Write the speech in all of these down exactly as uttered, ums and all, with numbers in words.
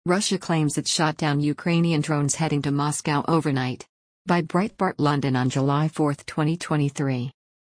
Russia claims it shot down Ukrainian drones heading to Moscow overnight. By Breitbart London on July fourth, twenty twenty-three.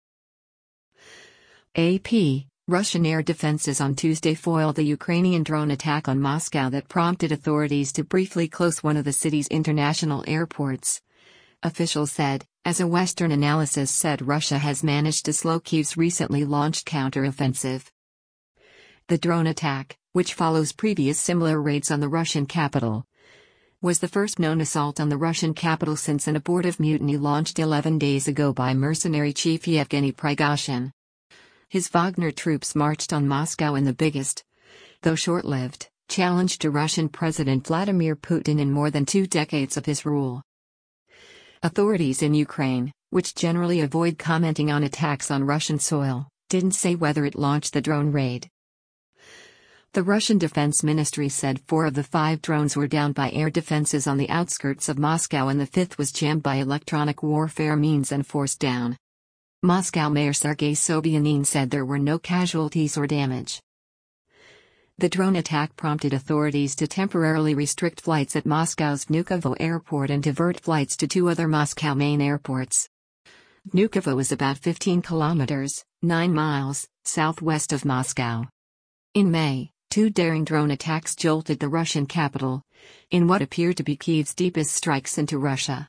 A P, Russian air defenses on Tuesday foiled the Ukrainian drone attack on Moscow that prompted authorities to briefly close one of the city's international airports. Officials said, as a Western analysis said Russia has managed to slow Kyiv's recently launched counteroffensive. The drone attack, which follows previous similar raids on the Russian capital, was the first known assault on the Russian capital since an abortive mutiny launched eleven days ago by mercenary chief Yevgeny Prigozhin. His Wagner troops marched on Moscow in the biggest, though short-lived, challenge to Russian President Vladimir Putin in more than two decades of his rule. Authorities in Ukraine, which generally avoid commenting on attacks on Russian soil, didn't say whether it launched the drone raid. The Russian Defense Ministry said four of the five drones were downed by air defenses on the outskirts of Moscow and the fifth was jammed by electronic warfare means and forced down. Moscow Mayor Sergei Sobyanin said there were no casualties or damage. The drone attack prompted authorities to temporarily restrict flights at Moscow's Vnukovo airport and divert flights to two other Moscow main airports. Vnukovo is about fifteen kilometers, nine miles, southwest of Moscow. In May, two daring drone attacks jolted the Russian capital, in what appeared to be Kyiv's deepest strikes into Russia.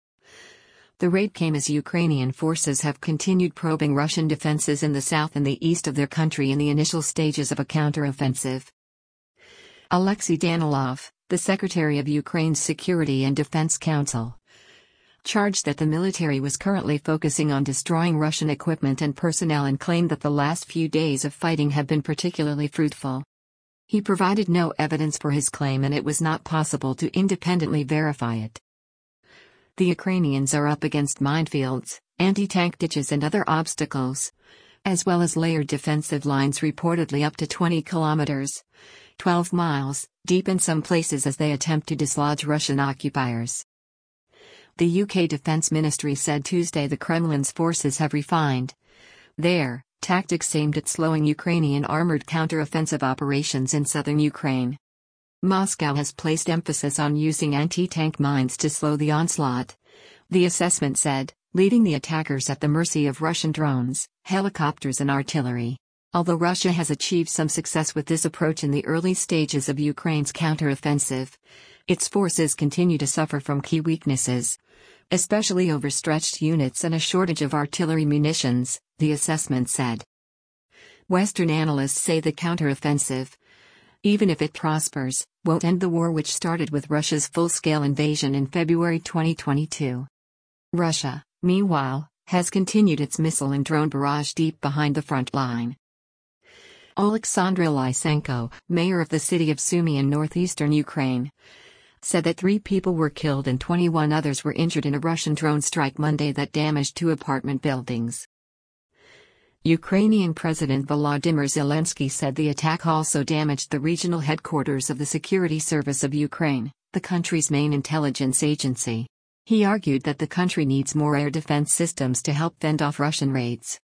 The raid came as Ukrainian forces have continued probing Russian defenses in the south and the east of their country in the initial stages of a counteroffensive. Alexei Danilov, the Secretary of Ukraine's Security and Defense Council, charged that the military was currently focusing on destroying Russian equipment and personnel and claimed that the last few days of fighting have been particularly fruitful. He provided no evidence for his claim and it was not possible to independently verify it. The Ukrainians are up against minefields, anti-tank ditches and other obstacles, as well as layered defensive lines reportedly up to twenty kilometers, twelve miles, deep in some places as they attempt to dislodge Russian occupiers. The U K Defence Ministry said Tuesday the Kremlin's forces have refined their tactics aimed at slowing Ukrainian armoured counter-offensive operations in southern Ukraine. Moscow has placed emphasis on using anti-tank mines to slow the onslaught, the assessment said, leaving the attackers at the mercy of Russian drones, helicopters and artillery. Although Russia has achieved some success with this approach in the early stages of Ukraine's counteroffensive, its forces continue to suffer from key weaknesses, especially overstretched units and a shortage of artillery munitions, the assessment said. Western analysts say the counteroffensive, even if it prospers, won't end the war which started with Russia's full-scale invasion in February twenty twenty-two. Russia, meanwhile, has continued its missile and drone barrage deep behind the front line. Oleksandr Lysenko, mayor of the city of Sumy in northeastern Ukraine, said that three people were killed and twenty-one others were injured in a Russian drone strike Monday that damaged two apartment buildings. Ukrainian President Volodymyr Zelensky said the attack also damaged the regional headquarters of the Security Service of Ukraine, the country's main intelligence agency. He argued that the country needs more air defense systems to help fend off Russian raids.